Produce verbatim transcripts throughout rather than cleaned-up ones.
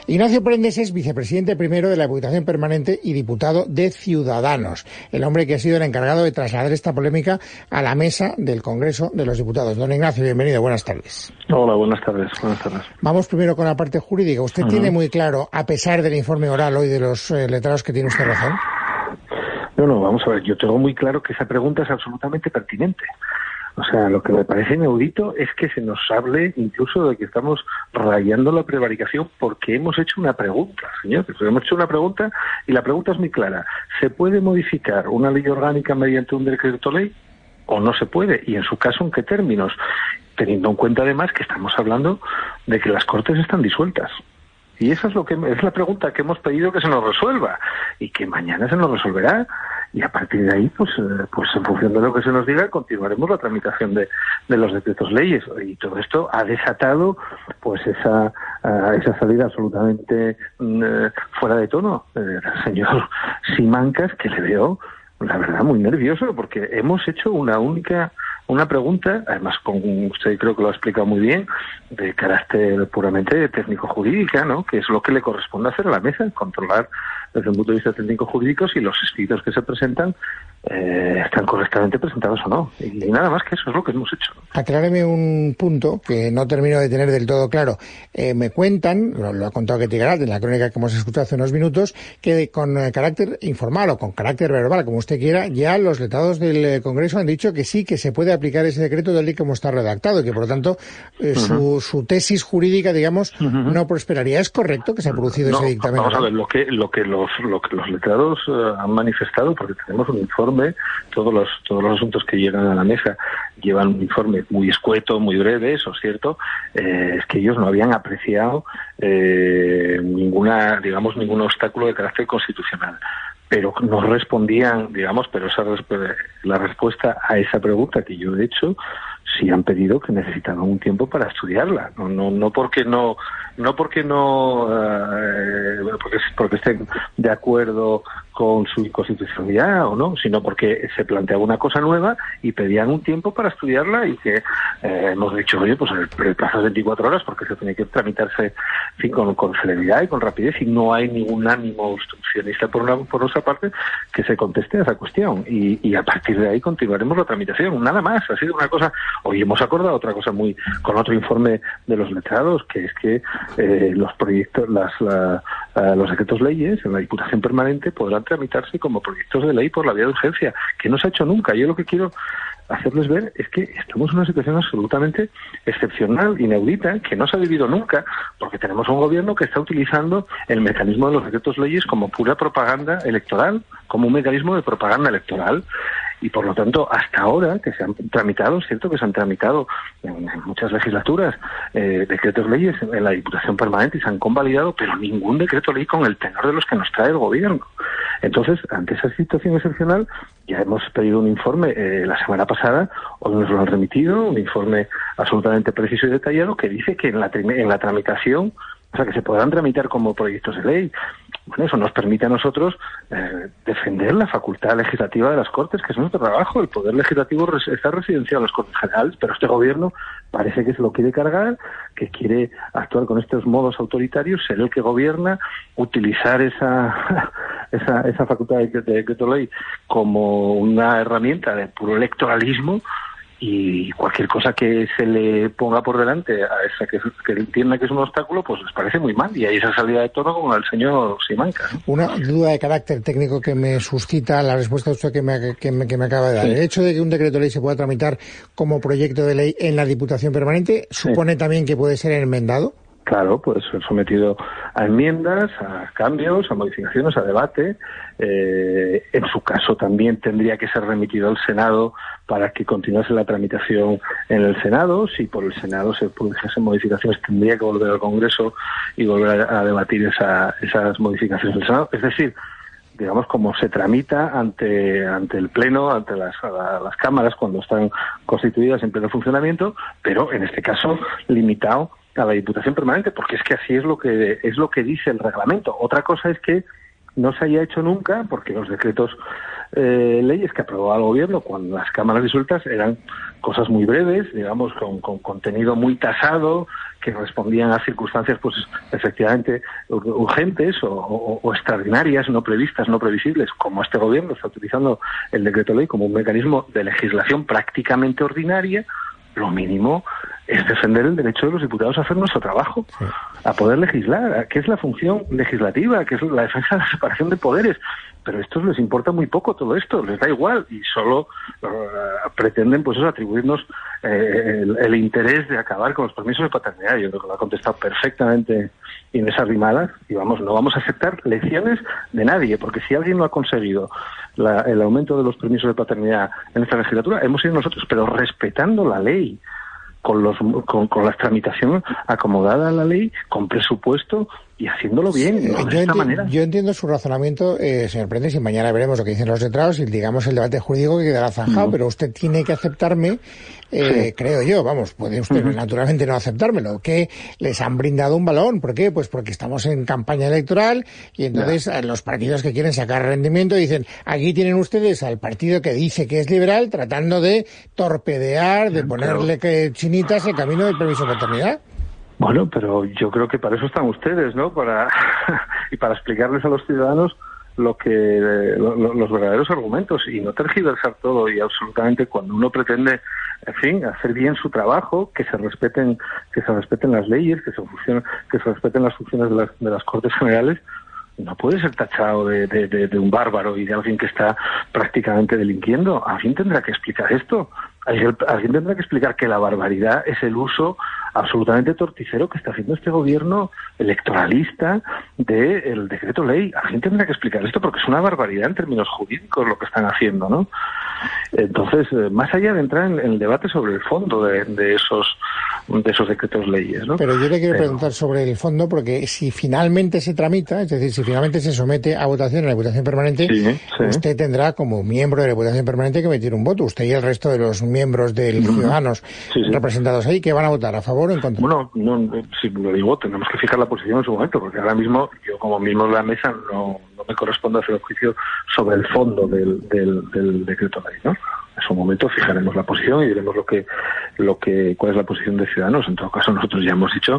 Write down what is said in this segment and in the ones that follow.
Ignacio Prendes es vicepresidente primero de la Diputación Permanente y diputado de Ciudadanos, el hombre que ha sido el encargado de trasladar esta polémica a la mesa del Congreso de los Diputados. Don Ignacio, bienvenido, buenas tardes. Hola, buenas tardes. Buenas tardes. Vamos primero con la parte jurídica. ¿Usted uh-huh. tiene muy claro, a pesar del informe oral hoy de los eh, letrados, que tiene usted razón? No, no, vamos a ver, yo tengo muy claro que esa pregunta es absolutamente pertinente. O sea, lo que me parece inaudito es que se nos hable incluso de que estamos rayando la prevaricación porque hemos hecho una pregunta, señores. Hemos hecho una pregunta y la pregunta es muy clara. ¿Se puede modificar una ley orgánica mediante un decreto ley o no se puede? Y en su caso, ¿en qué términos? Teniendo en cuenta además que estamos hablando de que las Cortes están disueltas. Y esa es lo que es la pregunta que hemos pedido que se nos resuelva y que mañana se nos resolverá. Y a partir de ahí, pues, eh, pues en función de lo que se nos diga, continuaremos la tramitación de, de los decretos leyes. Y todo esto ha desatado, pues, esa uh, esa salida absolutamente uh, fuera de tono del señor Simancas, que le veo, la verdad, muy nervioso, porque hemos hecho una única una pregunta, además con usted creo que lo ha explicado muy bien, de carácter puramente técnico-jurídica, ¿no? Que es lo que le corresponde hacer a la mesa, controlar desde un punto de vista técnico-jurídico si los escritos que se presentan eh, están correctamente presentados o no. Y, y nada más que eso es lo que hemos hecho. Acláreme un punto que no termino de tener del todo claro. Eh, me cuentan, lo, lo ha contado Ketty Garat en la crónica que hemos escuchado hace unos minutos, que con eh, carácter informal o con carácter verbal, como usted quiera, ya los letrados del eh, Congreso han dicho que sí, que se puede aplicar ese decreto de ley como está redactado y que, por lo tanto, eh, uh-huh. su, su tesis jurídica, digamos, uh-huh. no prosperaría. ¿Es correcto que se ha producido no, ese dictamen? Vamos a ver, lo que, lo que, los, lo que los letrados uh, han manifestado, porque tenemos un informe, todos los, todos los asuntos que llegan a la mesa llevan un informe muy escueto, muy breve, eso es cierto, eh, es que ellos no habían apreciado eh, ninguna, digamos, ningún obstáculo de carácter constitucional. Pero nos respondían, digamos, pero esa la respuesta a esa pregunta que yo he hecho, sí han pedido que necesitaban un tiempo para estudiarla, no no no porque no no porque no eh, porque porque estén de acuerdo con su inconstitucionalidad o no, sino porque se planteaba una cosa nueva y pedían un tiempo para estudiarla y que eh, hemos dicho, oye, pues el, el plazo de veinticuatro horas porque se tiene que tramitarse, en fin, con, con celeridad y con rapidez y no hay ningún ánimo obstruccionista por una por otra parte que se conteste a esa cuestión y, y a partir de ahí continuaremos la tramitación, nada más. Ha sido una cosa, hoy hemos acordado otra cosa muy con otro informe de los letrados, que es que eh, los proyectos, las la, uh, los decretos leyes en la Diputación Permanente podrán tramitarse como proyectos de ley por la vía de urgencia, que no se ha hecho nunca. Yo lo que quiero hacerles ver es que estamos en una situación absolutamente excepcional, inaudita, que no se ha vivido nunca, porque tenemos un gobierno que está utilizando el mecanismo de los decretos leyes como pura propaganda electoral, como un mecanismo de propaganda electoral. Y por lo tanto, hasta ahora que se han tramitado, es cierto que se han tramitado en, en muchas legislaturas eh, decretos leyes en la Diputación Permanente y se han convalidado, pero ningún decreto ley con el tenor de los que nos trae el gobierno. Entonces, ante esa situación excepcional, ya hemos pedido un informe eh, la semana pasada, hoy nos lo han remitido, un informe absolutamente preciso y detallado que dice que en la, en la tramitación, o sea, que se podrán tramitar como proyectos de ley. Bueno, eso nos permite a nosotros eh, defender la facultad legislativa de las Cortes, que es nuestro trabajo. El poder legislativo res- está residenciado en las Cortes Generales, pero este gobierno parece que se lo quiere cargar, que quiere actuar con estos modos autoritarios, ser el que gobierna, utilizar esa esa, esa facultad de decreto ley como una herramienta de puro electoralismo. Y cualquier cosa que se le ponga por delante a esa que, que entienda que es un obstáculo, pues les parece muy mal. Y hay esa salida de tono con el señor Simancas, ¿no? Una duda de carácter técnico que me suscita la respuesta usted que me, que me, que me acaba de dar. Sí. El hecho de que un decreto de ley se pueda tramitar como proyecto de ley en la Diputación Permanente, ¿supone sí. también que puede ser enmendado? Claro, puede ser sometido a enmiendas, a cambios, a modificaciones, a debate. Eh, en su caso también tendría que ser remitido al Senado para que continuase la tramitación en el Senado. Si por el Senado se produjesen modificaciones, tendría que volver al Congreso y volver a, a debatir esa, esas modificaciones del Senado. Es decir, digamos, como se tramita ante ante el Pleno, ante las, a, las cámaras cuando están constituidas en pleno funcionamiento, pero en este caso limitado a la Diputación Permanente, porque es que así es lo que es lo que dice el reglamento. Otra cosa es que no se haya hecho nunca, porque los decretos eh, leyes que aprobaba el gobierno cuando las cámaras disueltas eran cosas muy breves, digamos, con, con contenido muy tasado, que respondían a circunstancias, pues, efectivamente urgentes o, o, o extraordinarias, no previstas, no previsibles, como este gobierno está utilizando el decreto ley como un mecanismo de legislación prácticamente ordinaria. Lo mínimo es defender el derecho de los diputados a hacer nuestro trabajo, sí, a poder legislar, que es la función legislativa, que es la defensa de la separación de poderes. Pero a estos les importa muy poco todo esto, les da igual, y solo uh, pretenden, pues eso, atribuirnos eh, el, el interés de acabar con los permisos de paternidad. Yo creo que lo ha contestado perfectamente Inés Arrimadas, y vamos, no vamos a aceptar lecciones de nadie, porque si alguien no ha conseguido la, el aumento de los permisos de paternidad en esta legislatura, hemos sido nosotros, pero respetando la ley, con los con, con la tramitación acomodada a la ley, con presupuesto y haciéndolo bien, sí, ¿no? De yo, esta enti- manera. yo entiendo su razonamiento, eh, señor Prendes, y mañana veremos lo que dicen los letrados y digamos el debate jurídico que quedará zanjado, uh-huh. pero usted tiene que aceptarme, eh, sí. creo yo, vamos, puede usted uh-huh. naturalmente no aceptármelo, que les han brindado un balón. ¿Por qué? Pues porque estamos en campaña electoral y entonces yeah. los partidos que quieren sacar rendimiento dicen, aquí tienen ustedes al partido que dice que es liberal tratando de torpedear, de ponerle que chinitas el camino del permiso de paternidad. Bueno, pero yo creo que para eso están ustedes, ¿no? Para y para explicarles a los ciudadanos lo que eh, lo, lo, los verdaderos argumentos y no tergiversar todo y absolutamente cuando uno pretende, en fin, hacer bien su trabajo, que se respeten que se respeten las leyes, que se funcionen, que se respeten las funciones de las de las Cortes Generales. No puede ser tachado de, de, de, de un bárbaro y de alguien que está prácticamente delinquiendo. Alguien tendrá que explicar esto. Alguien, alguien tendrá que explicar que la barbaridad es el uso absolutamente torticero que está haciendo este gobierno electoralista del decreto ley. Alguien tendrá que explicar esto porque es una barbaridad en términos jurídicos lo que están haciendo, ¿no? Entonces, más allá de entrar en, en el debate sobre el fondo de, de esos de esos decretos leyes, ¿no? Pero yo le quiero Pero... preguntar sobre el fondo, porque si finalmente se tramita, es decir, si finalmente se somete a votación en la Diputación Permanente, sí, sí. usted tendrá como miembro de la Diputación Permanente que emitir un voto. Usted y el resto de los miembros de los uh-huh. ciudadanos sí, sí. representados ahí, ¿que van a votar? ¿A favor o en contra? Bueno, no, si lo digo, tenemos que fijar la posición en su momento, porque ahora mismo yo como miembro de la mesa no, no me corresponde hacer el juicio sobre el fondo del, del, del decreto ley, ¿no? En su momento fijaremos la posición y diremos lo que, lo que, cuál es la posición de Ciudadanos. En todo caso, nosotros ya hemos dicho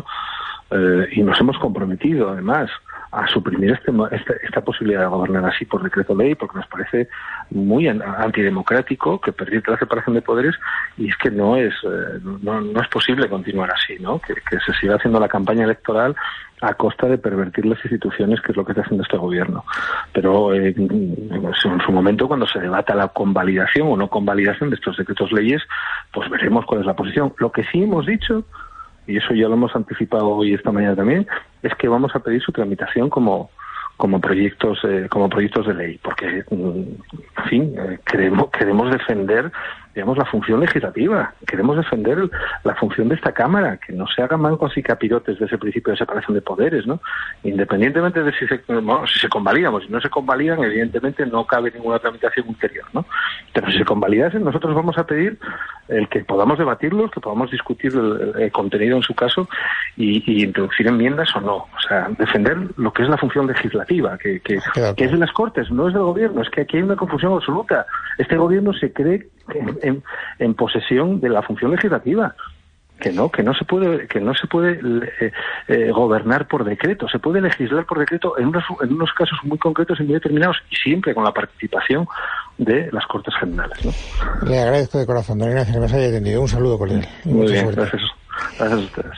eh, y nos hemos comprometido, además, a suprimir este, esta, esta posibilidad de gobernar así por decreto ley, porque nos parece muy antidemocrático que permite la separación de poderes, y es que no es eh, no, no es posible continuar así, ¿no? Que, que se siga haciendo la campaña electoral a costa de pervertir las instituciones, que es lo que está haciendo este gobierno. Pero eh, en su momento, cuando se debata la convalidación o no convalidación de estos decretos leyes, pues veremos cuál es la posición. Lo que sí hemos dicho, y eso ya lo hemos anticipado hoy esta mañana también, es que vamos a pedir su tramitación como como proyectos eh, como proyectos de ley, porque en fin, eh, queremos queremos defender, digamos, la función legislativa, queremos defender la función de esta Cámara, que no se hagan mancos y capirotes de ese principio de separación de poderes, ¿no? Independientemente de si se, bueno, si se convalidan o si no se convalidan, evidentemente no cabe ninguna tramitación ulterior, ¿no? Pero si se convalidasen, nosotros vamos a pedir el que podamos debatirlos, que podamos discutir el, el contenido en su caso y, y introducir enmiendas o no. O sea, defender lo que es la función legislativa, que, que, que es de las Cortes, no es del Gobierno. Es que aquí hay una confusión absoluta. Este Gobierno se cree en, en, en posesión de la función legislativa. Que no, que no se puede, que no se puede eh, eh, gobernar por decreto. Se puede legislar por decreto en unos, en unos casos muy concretos y muy determinados, y siempre con la participación de las Cortes Generales, ¿no? Le agradezco de corazón, don Ignacio, que me haya atendido. Un saludo cordial. Muy bien, gracias. Gracias a ustedes.